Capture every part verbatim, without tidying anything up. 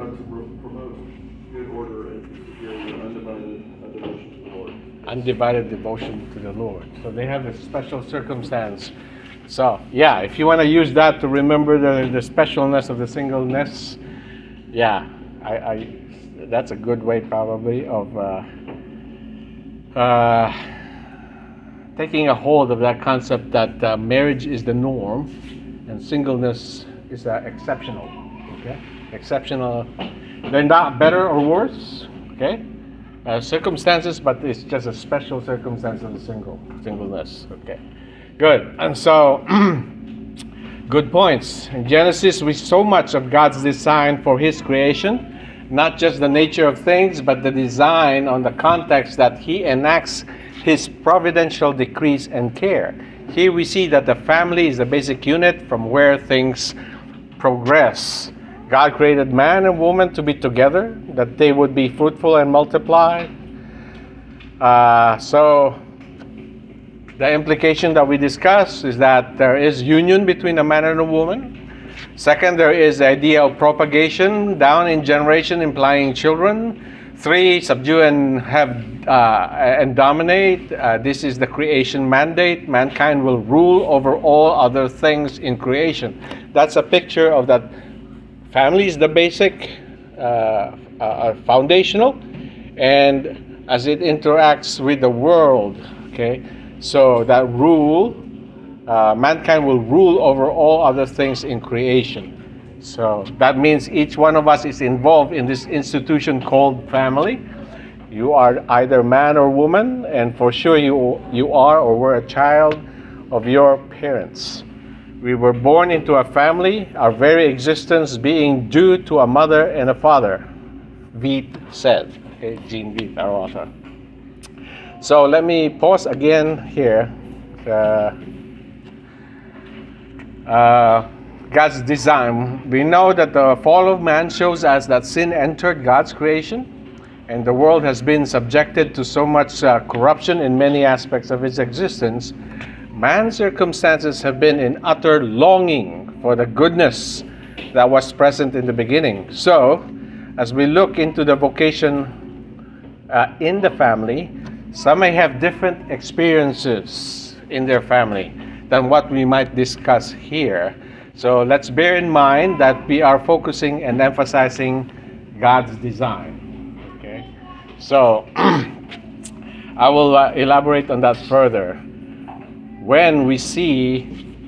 God to promote good order and to secure your undivided uh, devotion to the Lord. Undivided devotion to the Lord. So they have a special circumstance. So, yeah, if you want to use that to remember the, the specialness of the singleness, yeah, I, I that's a good way probably of uh, uh, taking a hold of that concept that uh, marriage is the norm and singleness is uh, exceptional. Okay, exceptional. They're not better or worse. Okay, uh, circumstances, but it's just a special circumstance of the single singleness. Okay, good. And so, good points. In Genesis, we so much of God's design for His creation. Not just the nature of things, but the design on the context that He enacts His providential decrees and care. Here we see that the family is the basic unit from where things progress. God created man and woman to be together, that they would be fruitful and multiply. Uh, so the implication that we discussed is that there is union between a man and a woman. Second, there is the idea of propagation down in generation, implying children. Three, subdue and have uh, and dominate. Uh, this is the creation mandate. Mankind will rule over all other things in creation. That's a picture of that. Family is the basic, uh, uh, foundational, and as it interacts with the world, okay. So that rule. Uh, mankind will rule over all other things in creation. So that means each one of us is involved in this institution called family. You are either man or woman, and for sure you you are or were a child of your parents. We were born into a family, our very existence being due to a mother and a father. Veit said, okay, Gene Veit, our author. So let me pause again here. Uh, Uh, God's design. We know that the fall of man shows us that sin entered God's creation, and the world has been subjected to so much uh, corruption in many aspects of its existence. Man's circumstances have been in utter longing for the goodness that was present in the beginning. So, as we look into the vocation uh, in the family, some may have different experiences in their family than what we might discuss here. So let's bear in mind that we are focusing and emphasizing God's design. Okay, so I will uh, elaborate on that further. When we see,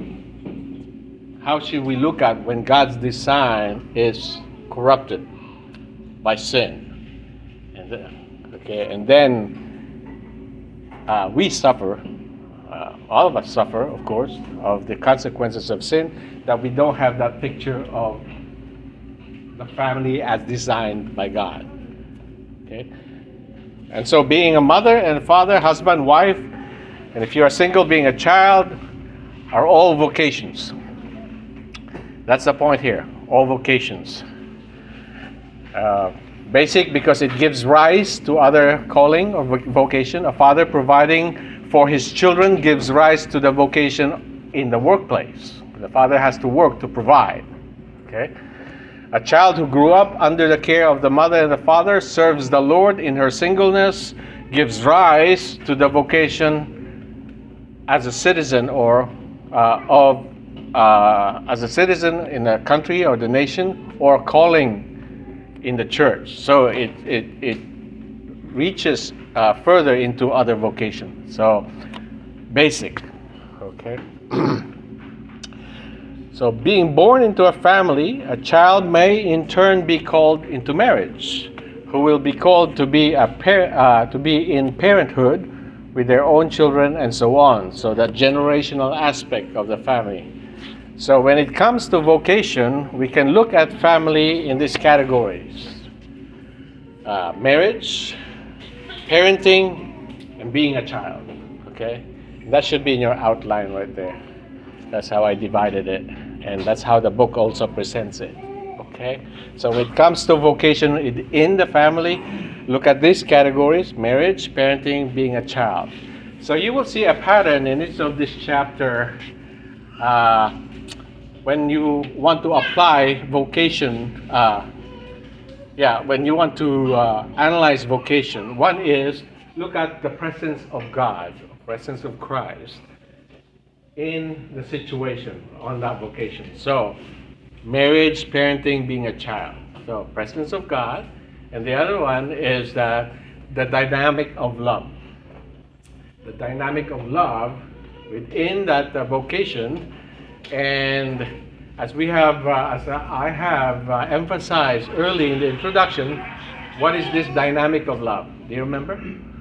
how should we look at when God's design is corrupted by sin? And then, okay, and then uh, we suffer. Uh, all of us suffer, of course, of the consequences of sin, that we don't have that picture of the family as designed by God. Okay? And so being a mother and father, husband, wife, and if you are single, being a child, are all vocations. That's the point here, all vocations. Uh, basic because it gives rise to other calling or vocation. A father providing for his children gives rise to the vocation in the workplace. The father has to work to provide. Okay? A child who grew up under the care of the mother and the father serves the Lord in her singleness, gives rise to the vocation as a citizen or uh, of uh, as a citizen in a country or the nation, or calling in the church. So it it it reaches uh, further into other vocations. So basic, okay. So being born into a family, a child may in turn be called into marriage, who will be called to be a par- uh, to be in parenthood with their own children and so on. So that generational aspect of the family. So when it comes to vocation, we can look at family in these categories: uh, marriage, parenting, and being a child. Okay, that should be in your outline right there. That's how I divided it, and that's how the book also presents it. Okay, so when it comes to vocation in the family, look at these categories: marriage, parenting, being a child. So you will see a pattern in each of this chapter. Uh, when you want to apply vocation uh, Yeah, when you want to uh, analyze vocation, one is look at the presence of God, presence of Christ in the situation on that vocation. So, marriage, parenting, being a child. So, presence of God. And the other one is that the dynamic of love. The dynamic of love within that uh, vocation. And as we have, uh, as I have uh, emphasized early in the introduction, what is this dynamic of love? Do you remember?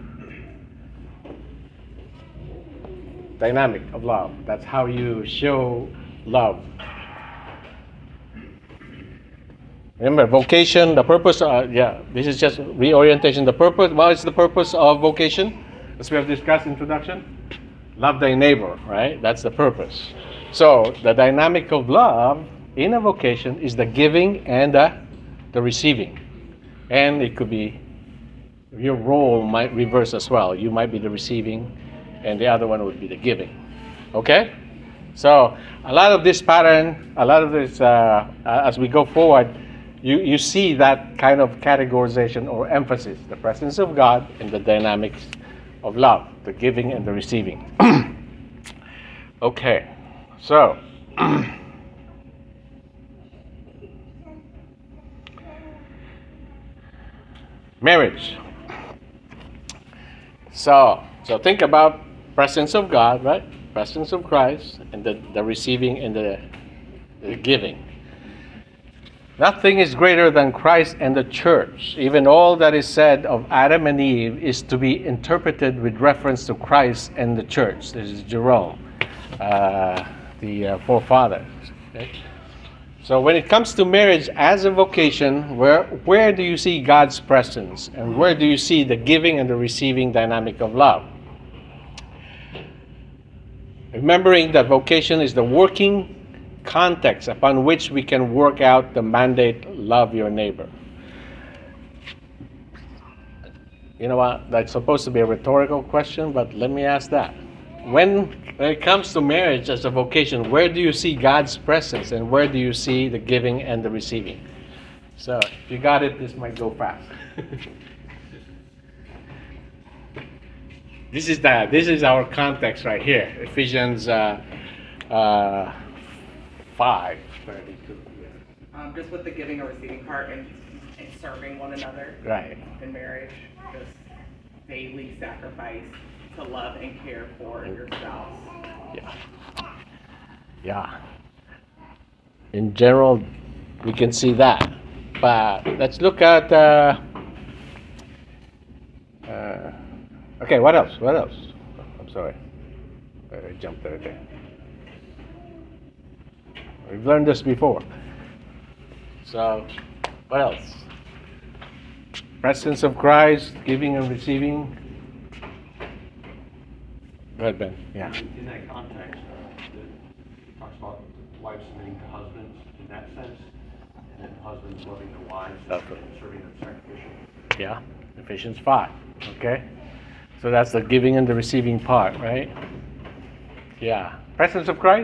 Dynamic of love. That's how you show love. Remember, vocation, the purpose, uh, yeah, this is just reorientation. The purpose, what is the purpose of vocation? As we have discussed in introduction, love thy neighbor, right? That's the purpose. So, the dynamic of love in a vocation is the giving and the, the receiving. And it could be, your role might reverse as well. You might be the receiving, and the other one would be the giving. Okay? So, a lot of this pattern, a lot of this, uh, as we go forward, You, you see that kind of categorization or emphasis, the presence of God and the dynamics of love, the giving and the receiving. Okay, so marriage. So, so think about presence of God, right? Presence of Christ and the, the receiving and the, the giving. Nothing is greater than Christ and the church. Even all that is said of Adam and Eve is to be interpreted with reference to Christ and the church. This is Jerome, uh, the uh, forefathers. Okay? So when it comes to marriage as a vocation, where where do you see God's presence? And where do you see the giving and the receiving dynamic of love? Remembering that vocation is the working context upon which we can work out the mandate, love your neighbor. You know what? That's supposed to be a rhetorical question, but let me ask that. When, when it comes to marriage as a vocation, where do you see God's presence and where do you see the giving and the receiving? So, if you got it, this might go fast. This is the, this is our context right here. Ephesians uh, uh, five thirty-two. Um, just with the giving or receiving part and, and serving one another Right. in marriage, just daily sacrifice to love and care for your spouse. Yeah. Yeah. In general, we can see that. But let's look at. Uh, uh, okay, what else? What else? I'm sorry. I jumped there again. We've learned this before. So, what else? Presence of Christ, giving and receiving. Go ahead, Ben. Yeah. In that context, uh, it talks about wives submitting to husbands in that sense, and then husbands loving their wives and Okay. serving them sacrificially. Yeah. Ephesians five. Okay. So that's the giving and the receiving part, right? Yeah. Presence of Christ.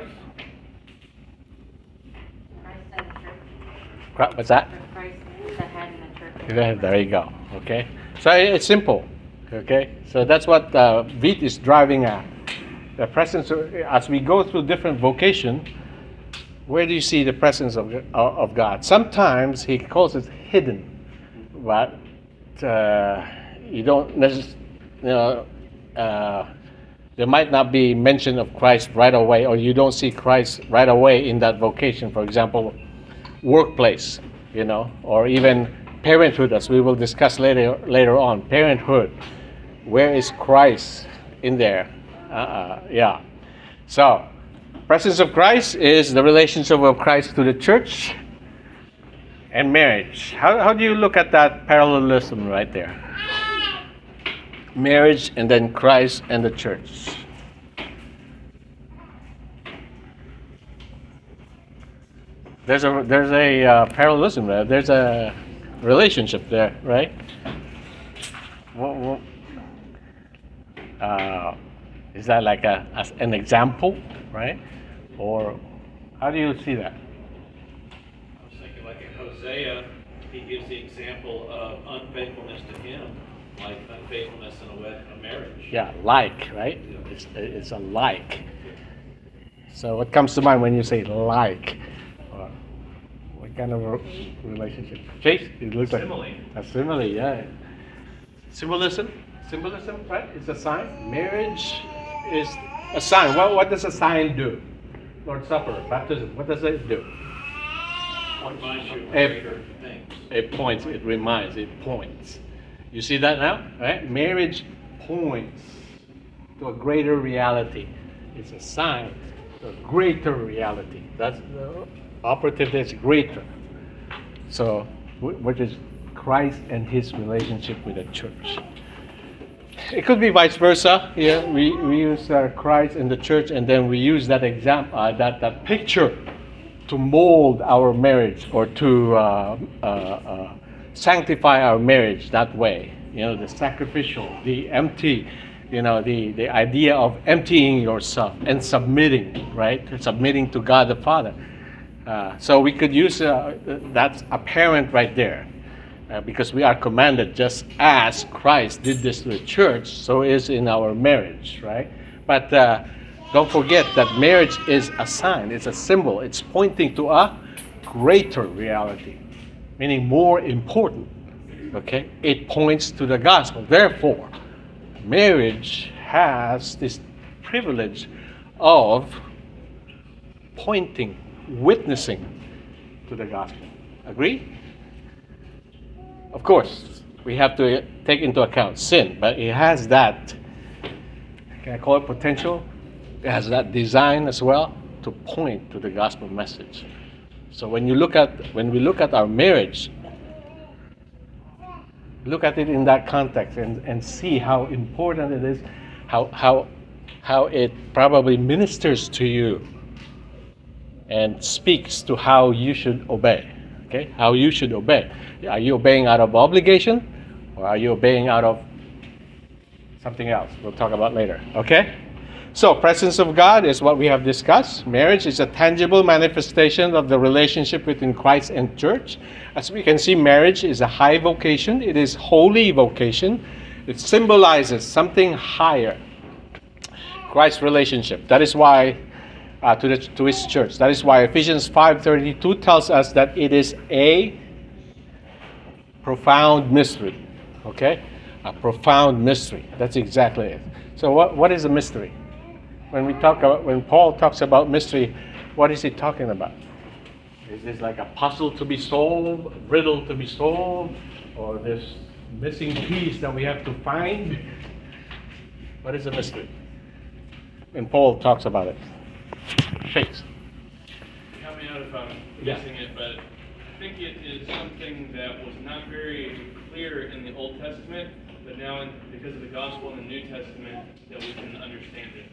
Christ and the church. Cri- What's that? Or Christ the head and the church. There, there you go. Okay. So it's simple. Okay. So that's what uh, Veet is driving at. The presence of, as we go through different vocation, where do you see the presence of of God? Sometimes he calls it hidden, but uh, you don't necessarily, you know, uh, there might not be mention of Christ right away, or you don't see Christ right away in that vocation. For example, workplace, you know, or even parenthood, as we will discuss later later on. Parenthood, where is Christ in there? Uh-uh, yeah. So, presence of Christ is the relationship of Christ to the church and marriage. How how do you look at that parallelism right there? Marriage and then Christ and the church. There's a there's a uh, parallelism there. There's a relationship there, right? What, what, uh, is that like a as an example, right? Or how do you see that? I was thinking like in Hosea, he gives the example of unfaithfulness to him, like unfaithfulness in a, wed- a marriage. Yeah, like, right? It's, it's a like. So what comes to mind when you say like? Or what kind of a relationship? Chase, it looks Simile. like a simile, yeah. Symbolism, symbolism, right? It's a sign. Marriage is a sign. What, what does a sign do? Lord's Supper, baptism, what does it do? Reminds you of A- greater things. It points, it reminds, it points. You see that now? Right? Marriage points to a greater reality. It's a sign to a greater reality. That's the operative that's greater. So, wh- which is Christ and his relationship with the church. It could be vice versa. Yeah, we, we use uh, Christ and the church, and then we use that example, uh, that, that picture to mold our marriage or to uh, uh, uh, sanctify our marriage that way. You know, the sacrificial, the empty, you know, the, the idea of emptying yourself and submitting, right? Submitting to God the Father. Uh, so we could use, uh, that's apparent right there. Uh, because we are commanded, just as Christ did this to the church, so is in our marriage, right? But uh, don't forget that marriage is a sign, it's a symbol, it's pointing to a greater reality, meaning more important, okay? It points to the gospel. Therefore, marriage has this privilege of pointing, witnessing to the gospel. Agree? Of course, we have to take into account sin, but it has that, can I call it potential? It has that design as well to point to the gospel message. So when you look at, when we look at our marriage, look at it in that context and, and see how important it is, how, how, how it probably ministers to you and speaks to how you should obey. Okay, how you should obey. Are you obeying out of obligation, or are you obeying out of something else? We'll talk about later. Okay? So, presence of God is what we have discussed. Marriage is a tangible manifestation of the relationship between Christ and church. As we can see, marriage is a high vocation. It is holy vocation. It symbolizes something higher. Christ's relationship. That is why Uh, to, the, to his church. That is why Ephesians five thirty-two tells us that it is a profound mystery. Okay? A profound mystery. That's exactly it. So what, what is a mystery? When we talk about, when Paul talks about mystery, what is he talking about? Is this like a puzzle to be solved, a riddle to be solved, or this missing piece that we have to find? What is a mystery? And Paul talks about it. Shakes. Help me out if I'm Yeah. missing it, but I think it is something that was not very clear in the Old Testament, but now in, because of the Gospel in the New Testament, that we can understand it.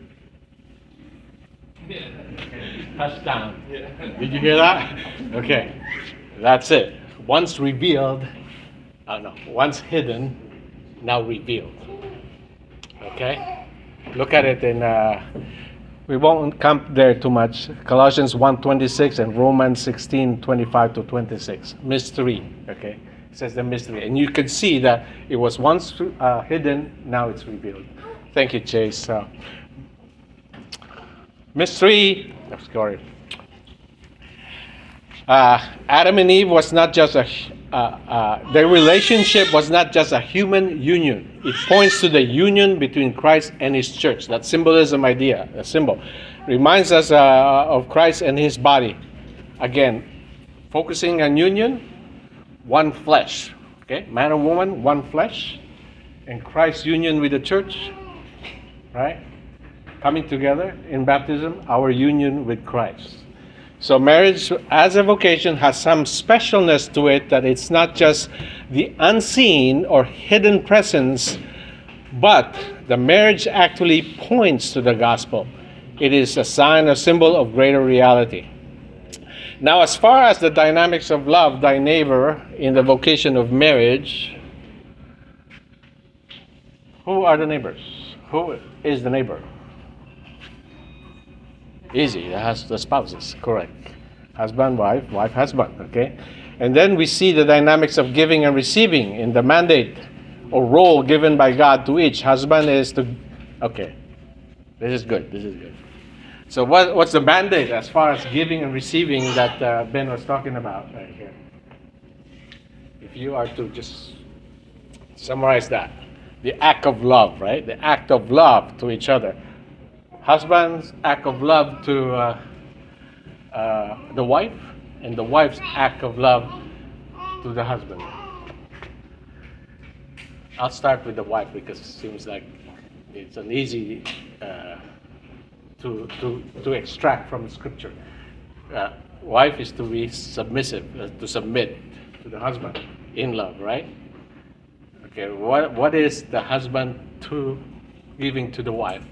Yeah. Touchdown. Yeah. Did you hear that? Okay. That's it. Once revealed, uh, no, once hidden, now revealed. Okay? Look at it in, uh, we won't come there too much. Colossians one twenty-six and Romans sixteen twenty-five to twenty-six. Mystery. Okay? It says the mystery. And you can see that it was once uh, hidden, now it's revealed. Thank you, Chase. Uh, mystery. Oh, sorry. Uh, Adam and Eve was not just a, uh, uh, their relationship was not just a human union. It points to the union between Christ and his church. That symbolism idea, a symbol, reminds us uh, of Christ and his body. Again, focusing on union, one flesh. Okay, man and woman, one flesh. And Christ's union with the church, right? Coming together in baptism, our union with Christ. So marriage as a vocation has some specialness to it, that it's not just the unseen or hidden presence, but the marriage actually points to the gospel. It is a sign, a symbol of greater reality. Now, as far as the dynamics of love thy neighbor in the vocation of marriage, who are the neighbors? Who is the neighbor? Easy, it has the spouses, correct. Husband, wife, wife, husband, okay? And then we see the dynamics of giving and receiving in the mandate or role given by God to each. Husband is to, okay, this is good, this is good. So what, what's the mandate as far as giving and receiving that uh, Ben was talking about right here? If you are to just summarize that. The act of love, right? The act of love to each other. Husband's act of love to uh, uh, the wife, and the wife's act of love to the husband. I'll start with the wife because it seems like it's an easy uh, to, to, to extract from Scripture. Uh, wife is to be submissive, uh, to submit to the husband in love, right? Okay, what what is the husband to giving to the wife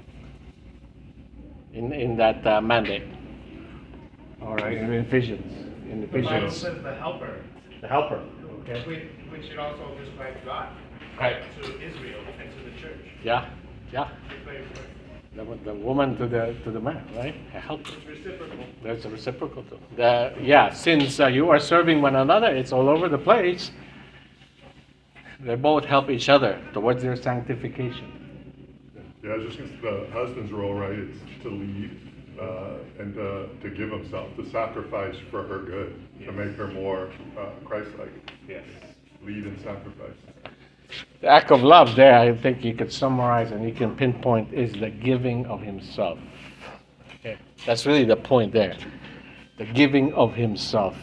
in in that uh, mandate? All right, in Ephesians, in The Bible Ephesians, says the helper, the helper. Okay. which, which it also describes God Right. to Israel and to the church. Yeah, yeah. It's very important. The, the woman to the to the man, right? A helper. It's reciprocal. There's a reciprocal too. The, yeah, since uh, you are serving one another, it's all over the place. They both help each other towards their sanctification. Yeah, I was just gonna, the husband's role, right, is to lead uh, and uh, to give himself, to sacrifice for her good, to make her more uh, Christ-like. Yes. Lead and sacrifice. The act of love there, I think you could summarize and you can pinpoint, is the giving of himself. Okay. That's really the point there. The giving of himself.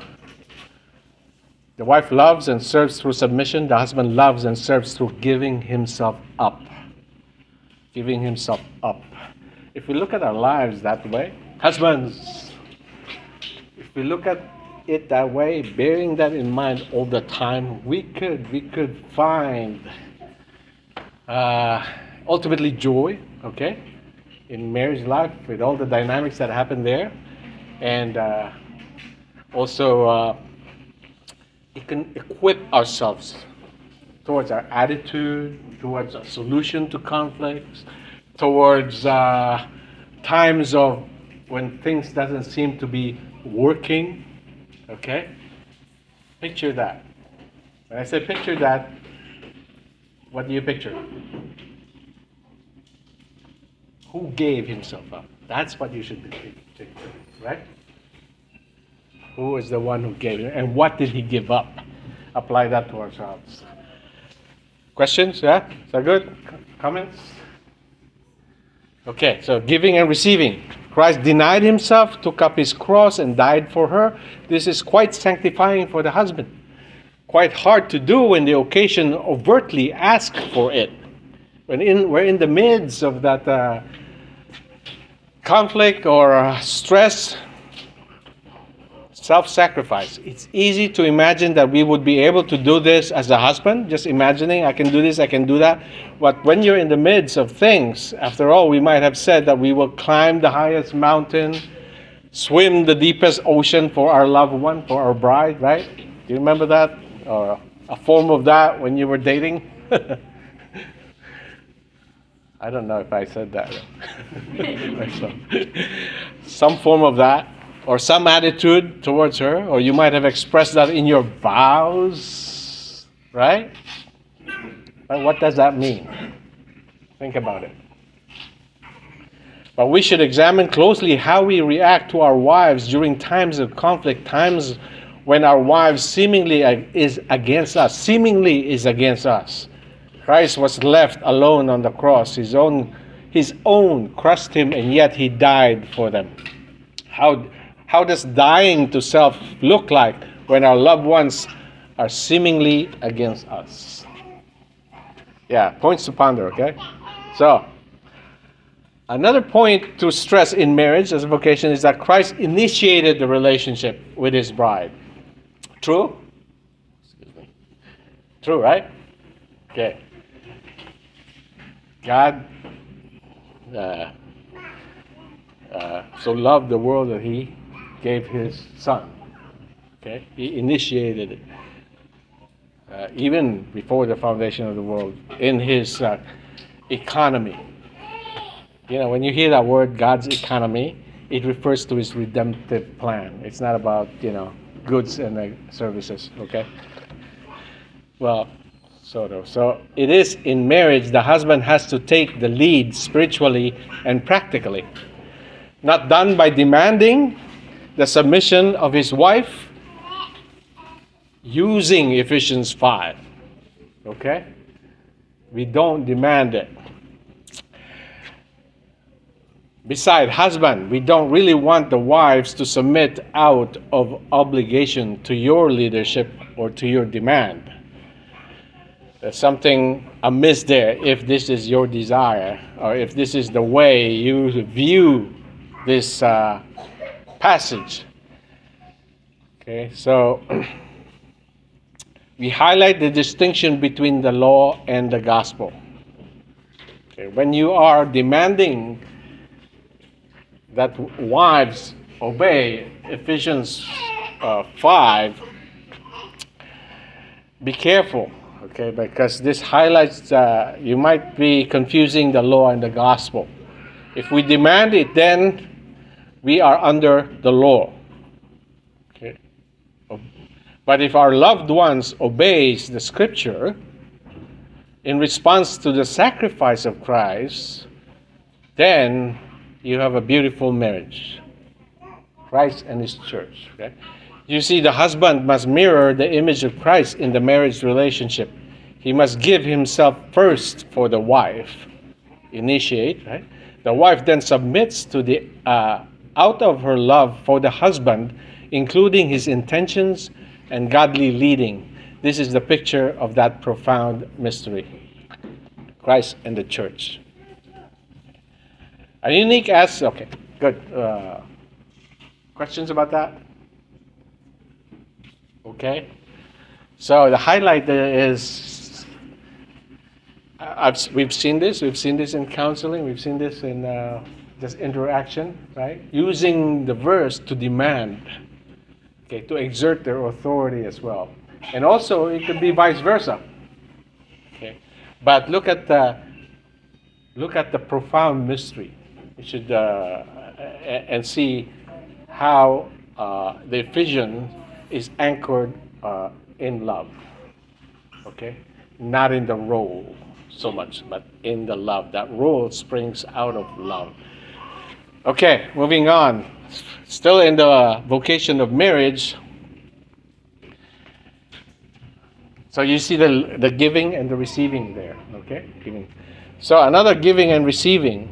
The wife loves and serves through submission. The husband loves and serves through giving himself up. Giving himself up. If we look at our lives that way, husbands, if we look at it that way, bearing that in mind all the time, we could we could find uh, ultimately joy, okay, in marriage life with all the dynamics that happen there, and uh, also uh, it can equip ourselves towards our attitude, towards a solution to conflicts, towards uh, times of when things doesn't seem to be working. Okay? Picture that. When I say picture that, what do you picture? Who gave himself up? That's what you should be picturing, right? Who is the one who gave it? And what did he give up? Apply that to ourselves. Questions? Yeah? Is that good? Comments? Okay, so giving and receiving. Christ denied himself, took up his cross, and died for her. This is quite sanctifying for the husband. Quite hard to do when the occasion overtly asks for it. When in, we're in the midst of that uh, conflict or uh, stress, self-sacrifice. It's easy to imagine that we would be able to do this as a husband, just imagining, I can do this, I can do that. But when you're in the midst of things, after all, we might have said that we will climb the highest mountain, swim the deepest ocean for our loved one, for our bride, right? Do you remember that? Or a form of that when you were dating? I don't know if I said that. Some form of that. Or some attitude towards her, or you might have expressed that in your vows, right? But what does that mean? Think about it. But we should examine closely how we react to our wives during times of conflict, times when our wives seemingly is against us, seemingly is against us. Christ was left alone on the cross. His own, his own crushed him, and yet he died for them. How How does dying to self look like when our loved ones are seemingly against us? Yeah, points to ponder, okay? So, another point to stress in marriage as a vocation is that Christ initiated the relationship with his bride. True? Excuse me. True, right? Okay. God uh, uh, so loved the world that he gave his son. Okay, he initiated it uh, even before the foundation of the world in his uh, economy. You know, when you hear that word, God's economy, it refers to his redemptive plan. It's not about, you know, goods and uh, services. Okay. Well, sort of. So it is in marriage the husband has to take the lead spiritually and practically. Not done by demanding the submission of his wife, using Ephesians five. Okay? We don't demand it. Besides, husband, we don't really want the wives to submit out of obligation to your leadership or to your demand. There's something amiss there if this is your desire, or if this is the way you view this uh, passage. Okay, so we highlight the distinction between the law and the gospel. Okay, when you are demanding that wives obey Ephesians uh, five, be careful, okay, because this highlights, uh, you might be confusing the law and the gospel. If we demand it, then we are under the law. Okay. But if our loved ones obeys the scripture in response to the sacrifice of Christ, then you have a beautiful marriage. Christ and his church. Okay? You see, the husband must mirror the image of Christ in the marriage relationship. He must give himself first for the wife. Initiate, right? The wife then submits to the uh, out of her love for the husband, including his intentions and godly leading. This is the picture of that profound mystery. Christ and the church. A unique as okay, good. Uh, questions about that? Okay. So the highlight there is, I've, we've seen this. We've seen this in counseling. We've seen this in uh, just interaction, right? Using the verse to demand, okay, to exert their authority as well, and also it could be vice versa. Okay, but look at the look at the profound mystery. You should uh, and see how uh, the Ephesians is anchored uh, in love. Okay, not in the role so much, but in the love. That role springs out of love. Okay, moving on. Still in the vocation of marriage. So you see the the giving and the receiving there. Okay, giving. So another giving and receiving.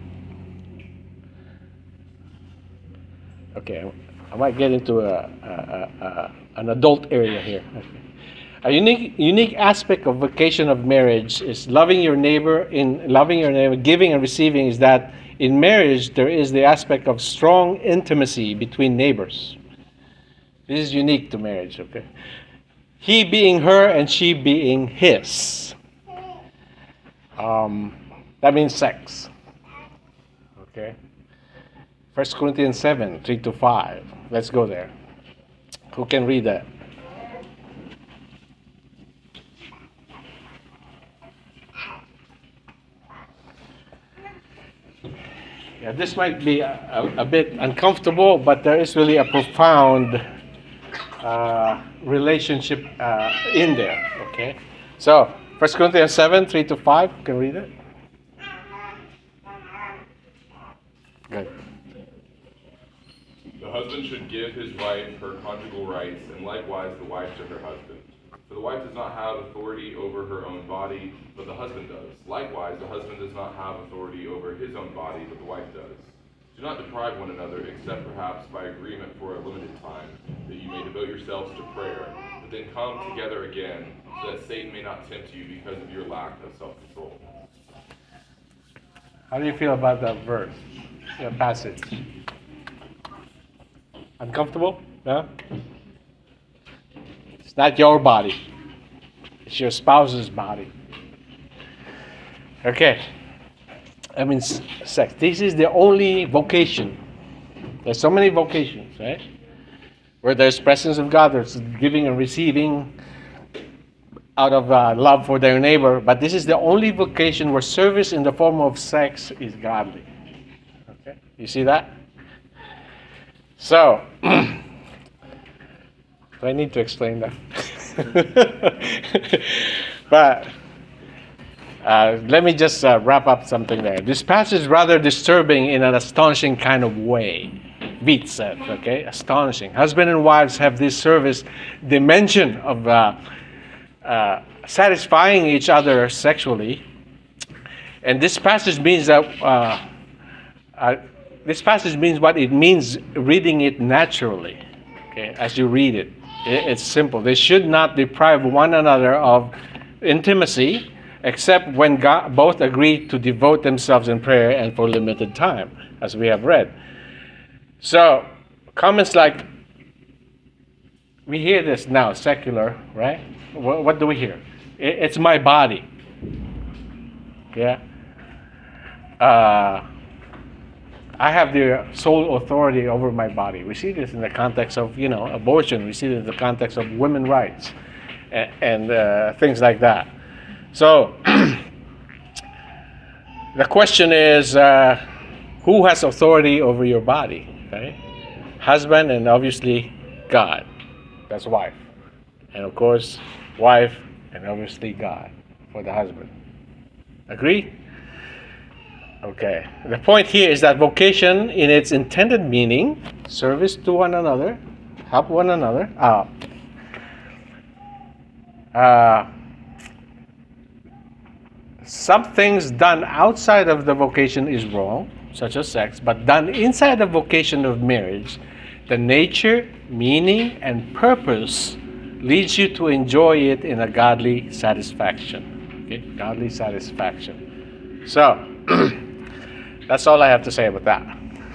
Okay, I might get into a, a, a, a an adult area here. Okay. A unique unique aspect of vocation of marriage is loving your neighbor. In loving your neighbor, giving and receiving is that in marriage there is the aspect of strong intimacy between neighbors. This is unique to marriage. Okay, he being her and she being his. Um, that means sex. Okay. First Corinthians seven, three to five. Let's go there. Who can read that? Yeah, this might be a, a, a bit uncomfortable, but there is really a profound uh, relationship uh, in there. Okay, so First Corinthians seven, three to five. Who can read it? Good. The husband should give his wife her conjugal rights, and likewise the wife to her husband. For the wife does not have authority over her own body, but the husband does. Likewise, the husband does not have authority over his own body, but the wife does. Do not deprive one another, except perhaps by agreement for a limited time, that you may devote yourselves to prayer, but then come together again, so that Satan may not tempt you because of your lack of self-control. How do you feel about that verse, that passage? Uncomfortable? No? It's not your body. It's your spouse's body. Okay. I mean, sex. This is the only vocation. There's so many vocations, right? Where there's presence of God, there's giving and receiving out of uh, love for their neighbor. But this is the only vocation where service in the form of sex is godly. Okay? You see that? So, the Do I need to explain that? But uh, let me just uh, wrap up something there. This passage is rather disturbing in an astonishing kind of way. Beat said, okay? Astonishing. Husband and wives have this service dimension of uh, uh, satisfying each other sexually. And this passage means that uh, uh, this passage means what it means reading it naturally, okay, as you read it. it. It's simple. They should not deprive one another of intimacy except when God, both agree to devote themselves in prayer and for limited time, as we have read. So, comments like, we hear this now, secular, right? What, what do we hear? It, it's my body. Yeah. Uh, I have the sole authority over my body. We see this in the context of, you know, abortion. We see it in the context of women's rights and, and uh, things like that. So, the question is, uh, who has authority over your body? Okay? Husband and obviously God. That's wife. And of course, wife and obviously God for the husband. Agree? Okay. The point here is that vocation in its intended meaning, service to one another, help one another, uh, uh, some things done outside of the vocation is wrong, such as sex, but done inside the vocation of marriage, the nature, meaning, and purpose leads you to enjoy it in a godly satisfaction. Okay? Godly satisfaction. So, that's all I have to say about that.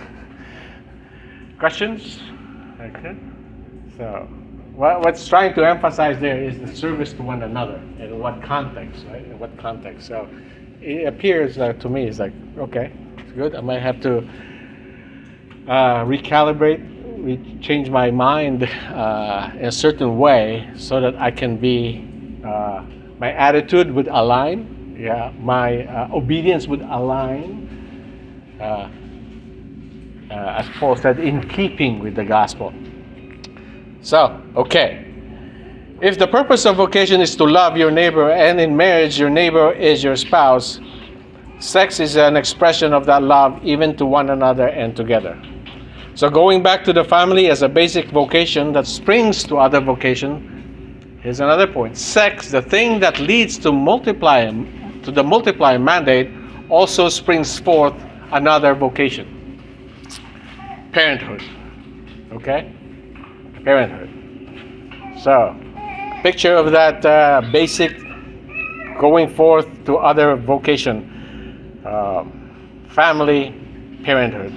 Questions? Okay. So, what, what's trying to emphasize there is the service to one another. In what context, right? In what context? So, it appears uh, to me, it's like, okay, it's good. I might have to uh, recalibrate, re- change my mind uh, in a certain way so that I can be, uh, my attitude would align, yeah, my uh, obedience would align. Uh, uh, as Paul said, in keeping with the gospel. So, okay. If the purpose of vocation is to love your neighbor, and in marriage your neighbor is your spouse, sex is an expression of that love even to one another and together. So going back to the family as a basic vocation that springs to other vocation, here's another point. Sex, the thing that leads to multiply, to the multiplying mandate, also springs forth another vocation. Parenthood. Okay? Parenthood. So, picture of that uh, basic going forth to other vocation. Uh, family, parenthood.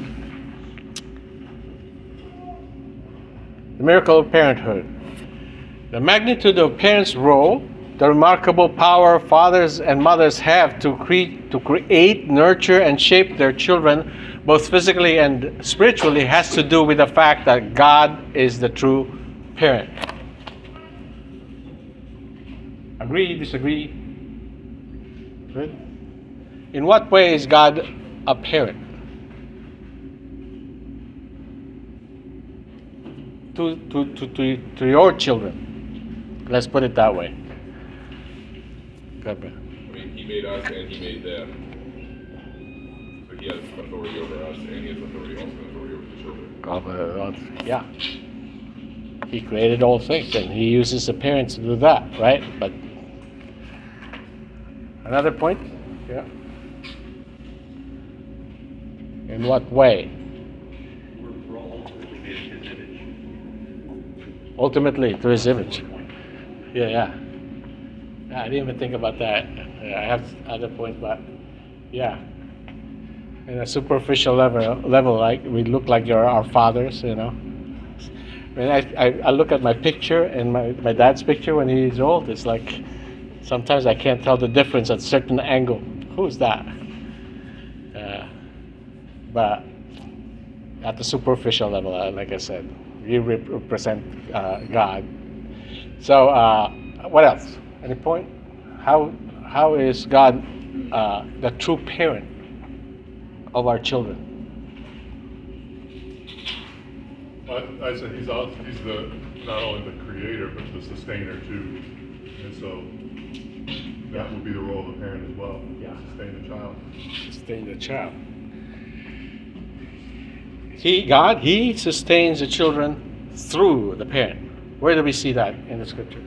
The miracle of parenthood. The magnitude of parents' role, the remarkable power fathers and mothers have to create, to create, nurture, and shape their children, both physically and spiritually, has to do with the fact that God is the true parent. Agree, disagree? Good. In what way is God a parent? To, to, to, to, to your children. Let's put it that way. I mean, he made us and he made them. So he has authority over us and he has authority also authority over the children. Uh, yeah. He created all things and he uses the parents to do that, right? But another point? Yeah. In what way? We're, we're all ultimately made in his image. Ultimately, to his image. Yeah, yeah. I didn't even think about that. I have other points, but yeah. In a superficial level, level, like we look like you're our fathers, you know. When I, I, I look at my picture and my, my dad's picture when he's old, it's like sometimes I can't tell the difference at a certain angle. Who's that? Uh, but at the superficial level, uh, like I said, you rep- represent uh, God. So, uh, what else? Any point? How how is God uh, the true parent of our children? I, I said he's also, he's the not only the creator, but the sustainer too. And so that would be the role of the parent as well, Yeah. sustain the child. Sustain the child. He, God, He sustains the children through the parent. Where do we see that in the scripture?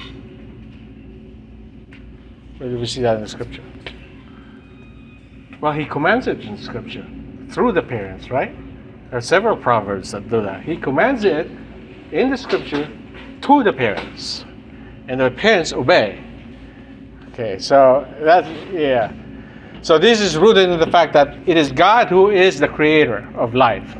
Where do we see that in the scripture? Well, He commands it in scripture through the parents, right? There are several proverbs that do that. He commands it in the scripture to the parents, and the parents obey. Okay, so that, yeah. So this is rooted in the fact that it is God who is the creator of life.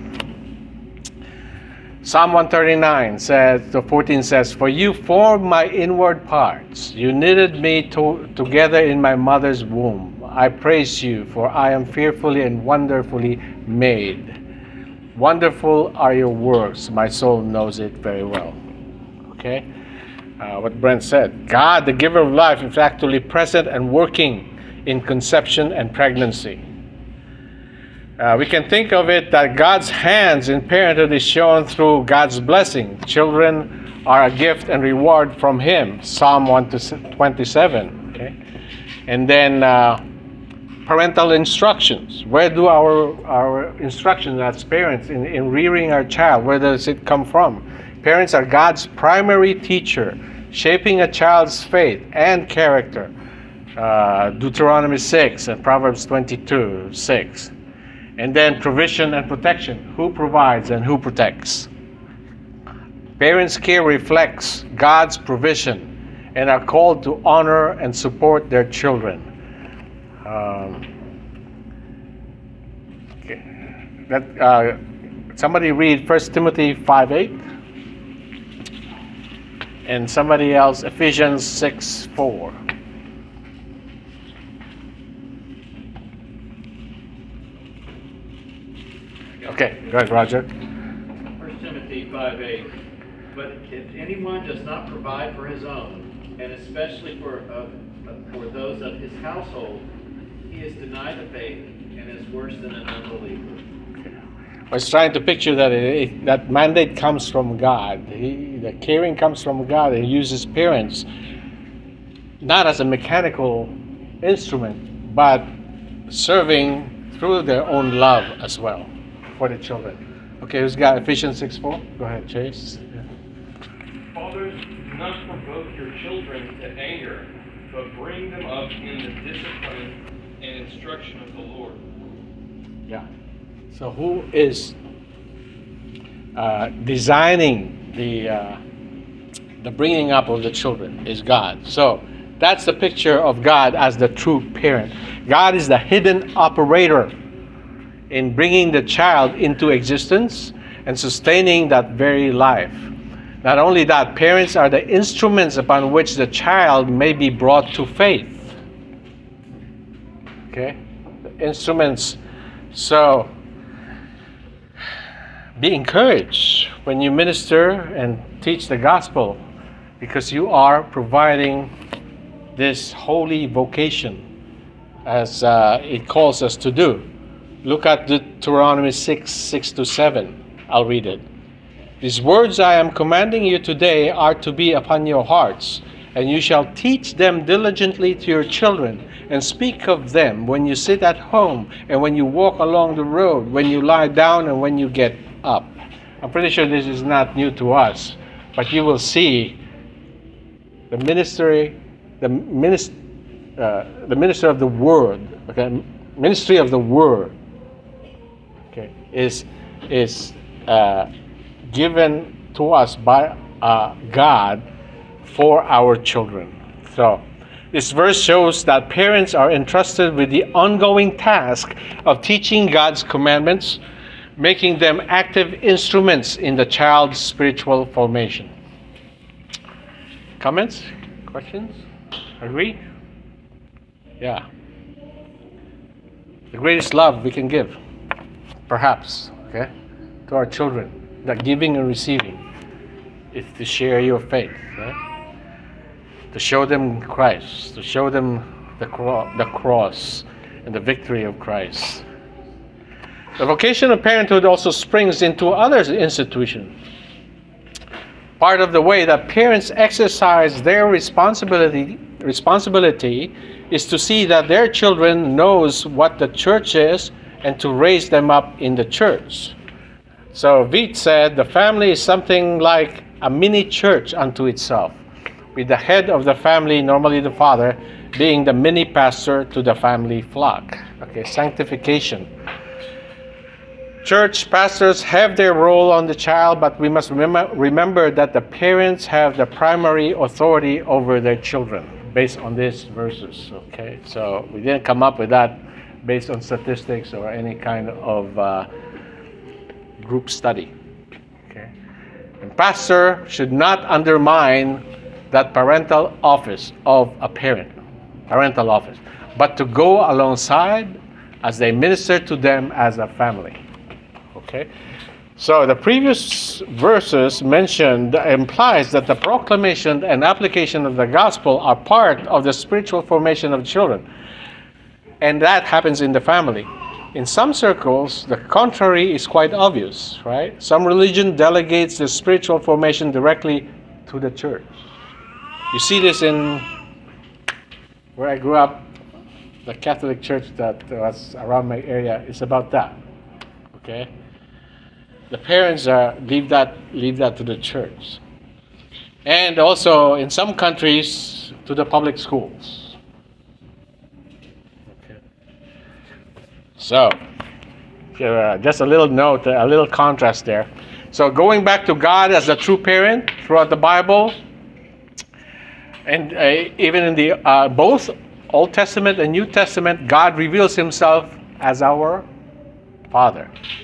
Psalm one thirty-nine says, the fourteen says, "For you formed my inward parts. You knitted me to, together in my mother's womb. I praise you, for I am fearfully and wonderfully made. Wonderful are your works. My soul knows it very well." Okay? Uh, what Brent said. God, the giver of life, is actually present and working in conception and pregnancy. Uh, we can think of it that God's hands in parenthood is shown through God's blessing. Children are a gift and reward from Him. Psalm one twenty-seven. Okay? And then uh, parental instructions. Where do our, our instructions as parents in, in rearing our child, where does it come from? Parents are God's primary teacher, shaping a child's faith and character. Uh, Deuteronomy six and Proverbs twenty-two, six. And then provision and protection. Who provides and who protects? Parents' care reflects God's provision and are called to honor and support their children. Um, okay. That, uh, somebody read First Timothy five eight. And somebody else Ephesians six four. Okay, go ahead, Roger. First Timothy five eight. But if anyone does not provide for his own, and especially for uh, for those of his household, he is denied the faith and is worse than an unbeliever. I was trying to picture that it, it, that mandate comes from God. He, the caring comes from God, and He uses parents not as a mechanical instrument, but serving through their own love as well for the children. Okay, who's got Ephesians six four? Go ahead, Chase. Yeah. Fathers, do not provoke your children to anger, but bring them up in the discipline and instruction of the Lord. Yeah. So who is uh, designing the uh, the bringing up of the children is God. So that's the picture of God as the true parent. God is the hidden operator in bringing the child into existence and sustaining that very life. Not only that, parents are the instruments upon which the child may be brought to faith. Okay? The instruments. So be encouraged when you minister and teach the gospel, because you are providing this holy vocation as uh, it calls us to do. Look at Deuteronomy six, six to seven. I'll read it. "These words I am commanding you today are to be upon your hearts, and you shall teach them diligently to your children, and speak of them when you sit at home, and when you walk along the road, when you lie down, and when you get up." I'm pretty sure this is not new to us, but you will see the ministry, the minister, uh, the minister of the word, okay, ministry of the word, okay, is is uh, given to us by uh, God for our children. So this verse shows that parents are entrusted with the ongoing task of teaching God's commandments, making them active instruments in the child's spiritual formation. Comments? Questions? Agree? Yeah. The greatest love we can give, perhaps, okay, to our children, that giving and receiving, is to share your faith, right? To show them Christ, to show them the, cro- the cross and the victory of Christ. The vocation of parenthood also springs into other institutions. part of the way that parents exercise their responsibility responsibility is to see that their children knows what the church is and to raise them up in the church. So Veet said the family is something like a mini church unto itself, with the head of the family, normally the father, being the mini pastor to the family flock. Okay, sanctification. Church pastors have their role on the child, but we must remember, remember that the parents have the primary authority over their children based on these verses. Okay, so we didn't come up with that based on statistics or any kind of uh, group study. Okay, and pastor should not undermine that parental office of a parent, parental office, but to go alongside as they minister to them as a family. Okay, so the previous verses mentioned implies that the proclamation and application of the gospel are part of the spiritual formation of children, and that happens in the family. In some circles, the contrary is quite obvious, right? Some religion delegates the spiritual formation directly to the church. You see this in where I grew up, the Catholic church that was around my area is about that. Okay? The parents are leave that leave that to the church. And also in some countries to the public schools. Okay. So uh, just a little note, a little contrast there. So going back to God as the true parent throughout the Bible, and uh, even in the uh, both Old Testament and New Testament, God reveals himself as our Father.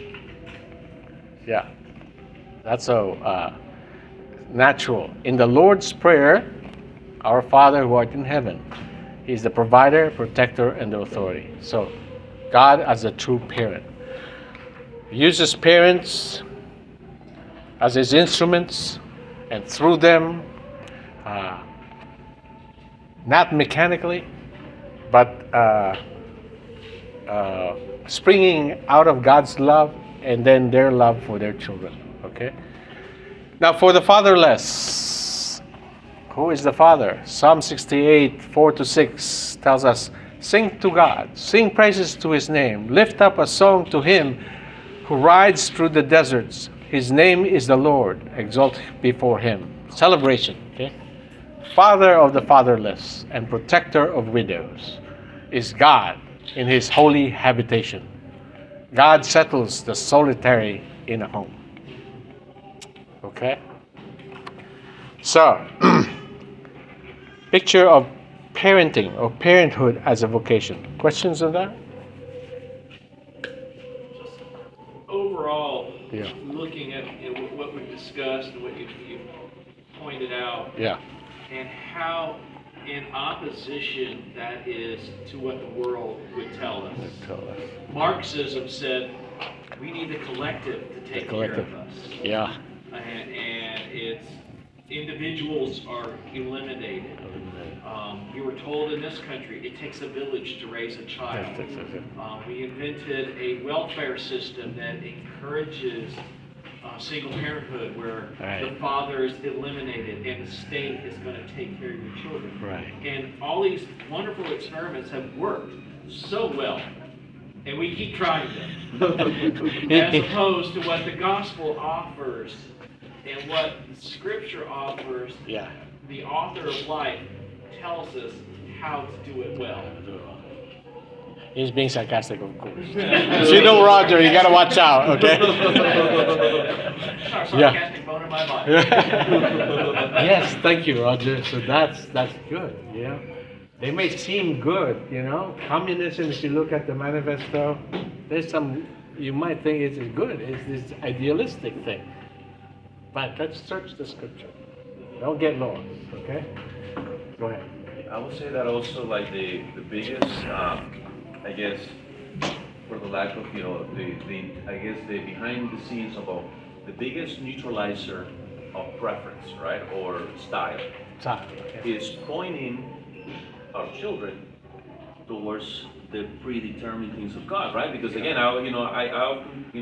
Yeah, that's so uh, natural. In the Lord's Prayer, our Father who art in heaven, he's the provider, protector, and the authority. So God as a true parent. He uses parents as his instruments, and through them, uh, not mechanically, but uh, uh, springing out of God's love and then their love for their children. Okay? Now for the fatherless, who is the father? Psalm sixty-eight, four to six tells us, sing to God, sing praises to his name, lift up a song to him who rides through the deserts. His name is the Lord, exalt before him. Celebration, okay? Father of the fatherless and protector of widows is God in his holy habitation. God settles the solitary in a home. Okay? So, picture of parenting or parenthood as a vocation. Questions on that? Overall, Yeah. looking at you know, what we've discussed and what you, you pointed out, Yeah. and how in opposition that is to what the world would tell us. Tell us. Marxism said we need the collective to take The collective. care of us. Yeah. And, and it's individuals are eliminated. Um, we were told in this country it takes a village to raise a child. Yes, yes, yes. Um, we invented a welfare system that encourages uh, single parenthood, where Right. the father is eliminated and the state is going to take care of your children. Right. And all these wonderful experiments have worked so well, and we keep trying them, as opposed to what the gospel offers and what Scripture offers. Yeah. The author of life tells us how to do it well. He's being sarcastic, of course. So you know, Roger, you gotta watch out, okay? Our sarcastic bone in my body. Yes, thank you, Roger. So that's that's good. Yeah, they may seem good, you know. Communism, if you look at the manifesto, there's some you might think it's good. It's this idealistic thing, but let's search the scripture. Don't get lost, okay? Go ahead. I would say that also, like the the biggest, uh, I guess, for the lack of you know the, the I guess the behind the scenes of all, the biggest neutralizer of preference, right, or style, Style, okay. is pointing our children towards the predetermined things of God, right? Because again, I you know I, I often you know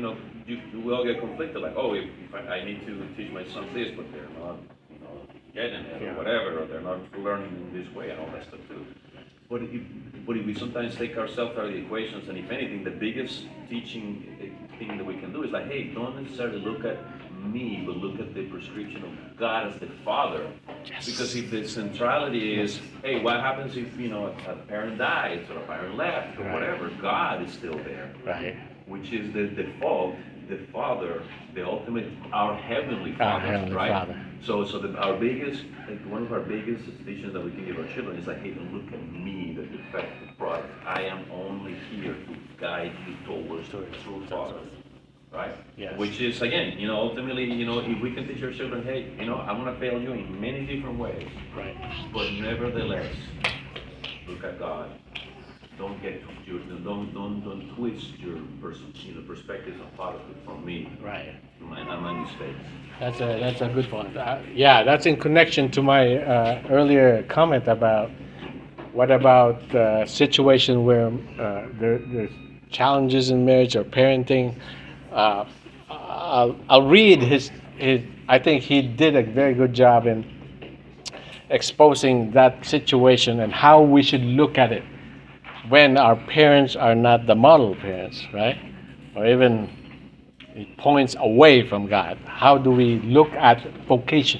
you, we all get conflicted, like, oh, if, if I, I need to teach my son this, but they're not, you know, getting it, or whatever, or they're not learning in this way, and all that stuff too. But if, but if we sometimes take ourselves out of the equations, and if anything, the biggest teaching thing that we can do is like, hey, don't necessarily look at me, but look at the prescription of God as the Father. Yes. Because if the centrality is, hey, what happens if, you know, a, a parent dies, or a parent left, or right. whatever, God is still there. Right. Which is the default, the Father, the ultimate, our Heavenly Father, our Heavenly right? Father. So, so the, our biggest, like one of our biggest teachings that we can give our children is like, hey, don't look at me, the defective product. I am only here to guide you towards the true Father, right? Yes. Which is, again, you know, ultimately, you know, if we can teach our children, hey, you know, I'm gonna fail you in many different ways, right? But nevertheless, look at God. Don't get your, don't don't don't twist your pers- you know, perspectives and thoughts from me. Right. My, not my mistakes. That's a that's a good one. Uh, yeah, that's in connection to my uh, earlier comment about what about uh, situation where uh, there, there's challenges in marriage or parenting. Uh, I'll I'll read his his. I think he did a very good job in exposing that situation and how we should look at it when our parents are not the model parents, right? Or even it points away from God. How do we look at vocation?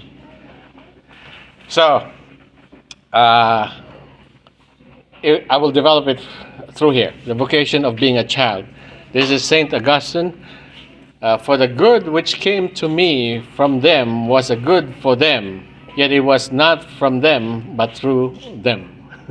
So, uh, it, I will develop it through here. The vocation of being a child. This is Saint Augustine. Uh, for the good which came to me from them was a good for them, yet it was not from them, but through them.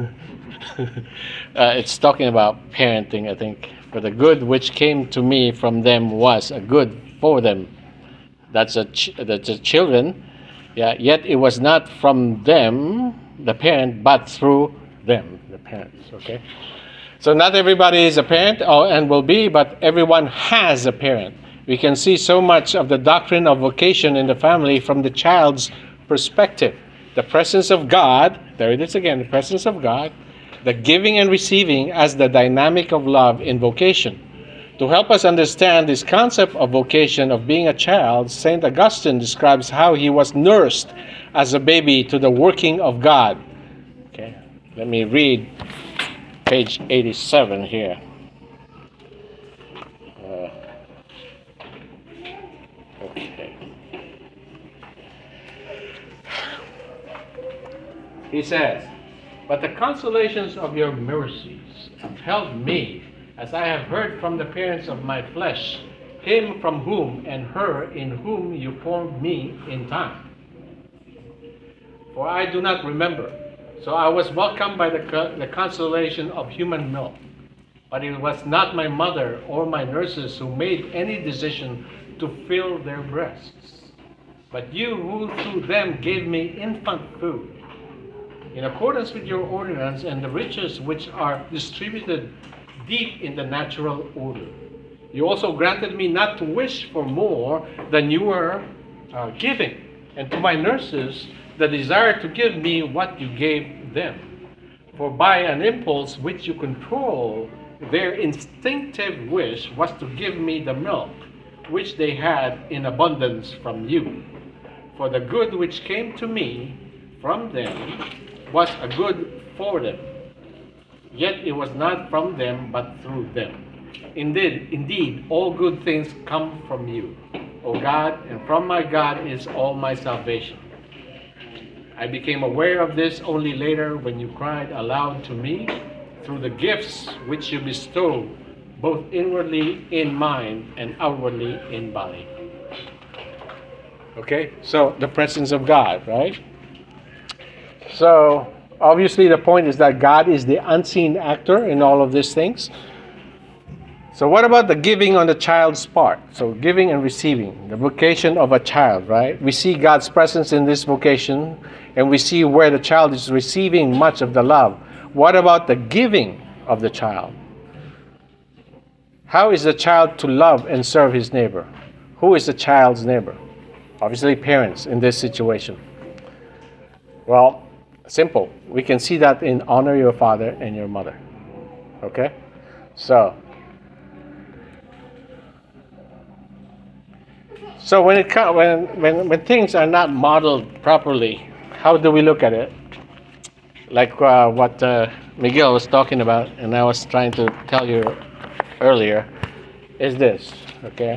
uh, it's talking about parenting, I think. For the good which came to me from them was a good for them. That's a ch- that's a children. Yeah. Yet it was not from them, the parent, but through them, the parents. Okay. So not everybody is a parent, or, and will be, but everyone has a parent. We can see so much of the doctrine of vocation in the family from the child's perspective. The presence of God. There it is again. The presence of God. The giving and receiving as the dynamic of love in vocation. To help us understand this concept of vocation of being a child, Saint Augustine describes how he was nursed as a baby to the working of God. Okay, let me read page eighty-seven here. Uh, okay. He says, but the consolations of your mercies upheld me, as I have heard from the parents of my flesh, him from whom and her in whom you formed me in time. For I do not remember, so I was welcomed by the, co- the consolation of human milk. But it was not my mother or my nurses who made any decision to fill their breasts, but you who through them gave me infant food, in accordance with your ordinance and the riches which are distributed deep in the natural order. You also granted me not to wish for more than you were uh, giving, and to my nurses the desire to give me what you gave them. For by an impulse which you control, their instinctive wish was to give me the milk which they had in abundance from you. For the good which came to me from them was a good for them, yet it was not from them, but through them. Indeed, indeed, all good things come from you, O God, and from my God is all my salvation. I became aware of this only later when you cried aloud to me through the gifts which you bestow, both inwardly in mind and outwardly in body. Okay, so the presence of God, right? So, obviously the point is that God is the unseen actor in all of these things. So what about the giving on the child's part? So giving and receiving, the vocation of a child, right? We see God's presence in this vocation, and we see where the child is receiving much of the love. What about the giving of the child? How is the child to love and serve his neighbor? Who is the child's neighbor? Obviously parents in this situation. Well, simple. We can see that in honor your father and your mother. Okay? So, So when it co- when, when when things are not modeled properly, how do we look at it? Like uh, what uh, Miguel was talking about, and I was trying to tell you earlier, is this, okay?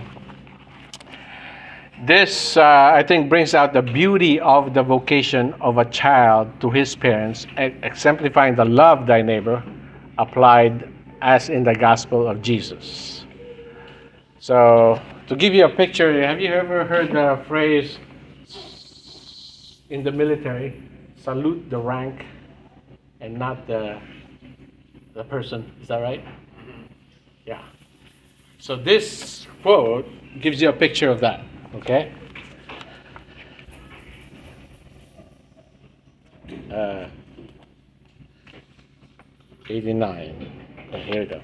This, uh, I think, brings out the beauty of the vocation of a child to his parents, e- exemplifying the love thy neighbor applied as in the gospel of Jesus. So, to give you a picture, have you ever heard the phrase in the military, salute the rank and not the, the person? Is that right? Yeah. So this quote gives you a picture of that. Okay? Uh, eighty-nine. Oh, here we go.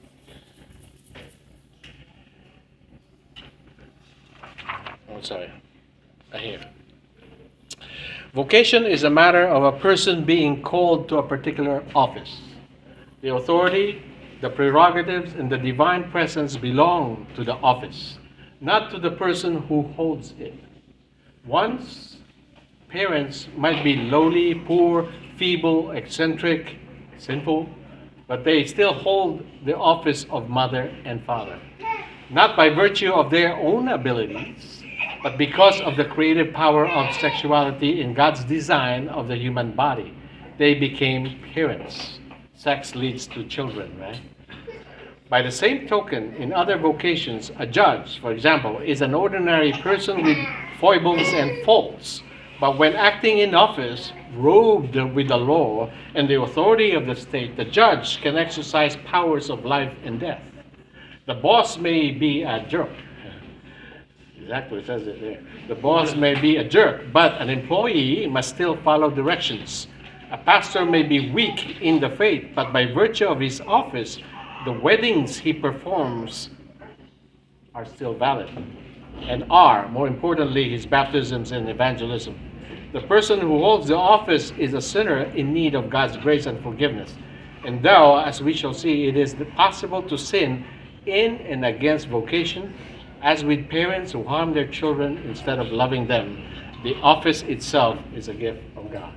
Oh, sorry. Uh, here. Vocation is a matter of a person being called to a particular office. The authority, the prerogatives, and the divine presence belong to the office, not to the person who holds it. Once, parents might be lowly, poor, feeble, eccentric, sinful, but they still hold the office of mother and father, not by virtue of their own abilities, but because of the creative power of sexuality in God's design of the human body. They became parents. Sex leads to children, right? By the same token, in other vocations, a judge, for example, is an ordinary person with foibles and faults. But when acting in office, robed with the law and the authority of the state, the judge can exercise powers of life and death. The boss may be a jerk. Exactly, it says it there. The boss may be a jerk, but an employee must still follow directions. A pastor may be weak in the faith, but by virtue of his office, the weddings he performs are still valid, and are, more importantly, his baptisms and evangelism. The person who holds the office is a sinner in need of God's grace and forgiveness. And though, as we shall see, it is possible to sin in and against vocation, as with parents who harm their children instead of loving them, the office itself is a gift from God.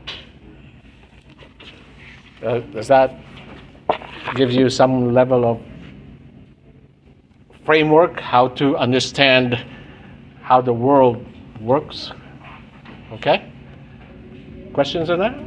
Uh, does that give you some level of framework how to understand how the world works? Okay? Questions on that?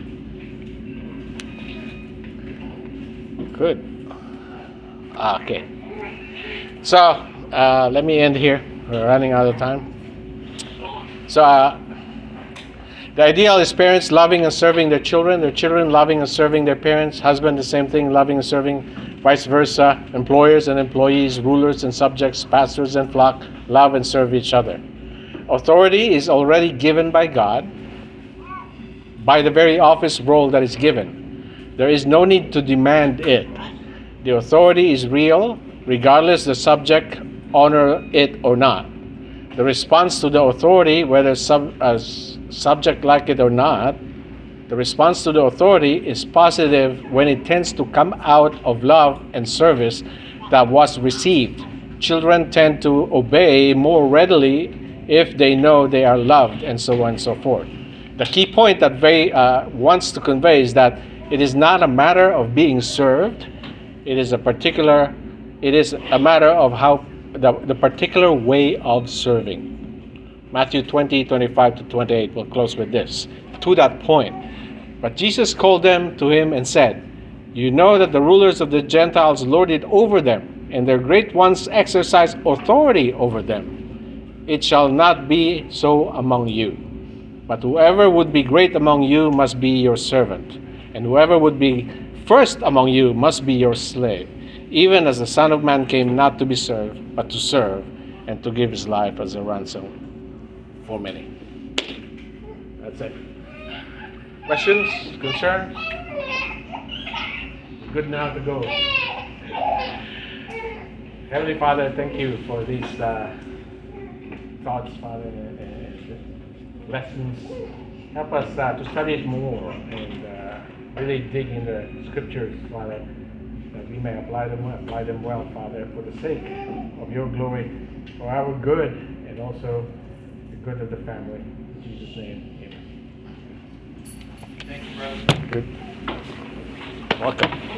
Good. Ah, okay. So, uh, let me end here. We're running out of time. So, uh, the ideal is parents loving and serving their children, their children loving and serving their parents, husband the same thing, loving and serving, vice versa, employers and employees, rulers and subjects, pastors and flock, love and serve each other. Authority is already given by God, by the very office role that is given. There is no need to demand it. The authority is real, regardless the subject honor it or not. The response to the authority, whether sub, uh, subject like it or not, the response to the authority is positive when it tends to come out of love and service that was received. Children tend to obey more readily if they know they are loved, and so on and so forth. The key point that Vey uh, wants to convey is that it is not a matter of being served. It is a particular, it is a matter of how the, the particular way of serving. Matthew twenty, twenty-five to twenty-eight, we'll close with this. To that point, but Jesus called them to him and said, "You know that the rulers of the Gentiles lord it over them, and their great ones exercise authority over them. It shall not be so among you. But whoever would be great among you must be your servant, and whoever would be first among you must be your slave, even as the Son of Man came not to be served, but to serve, and to give his life as a ransom for many." That's it. Questions? Concerns? Good now to go. Heavenly Father, thank you for these uh, thoughts, Father, and lessons. Help us uh, to study it more and uh, really dig in the scriptures, Father, that we may apply them, apply them well, Father, for the sake of your glory, for our good, and also the good of the family. In Jesus' name, amen. Thank you, brother. Good. Welcome.